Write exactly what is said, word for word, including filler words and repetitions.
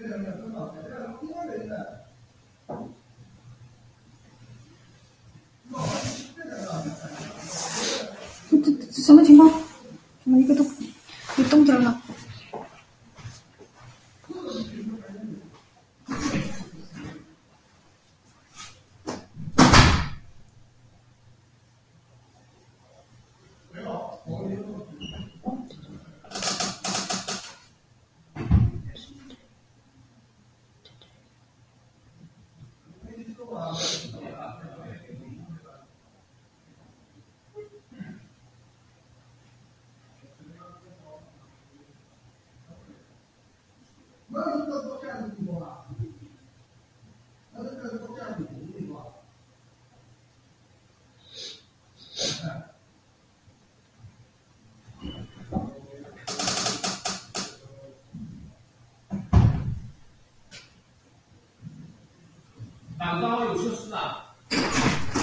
这这什么情况？怎么一个都没动静了？ 反方有设施啊。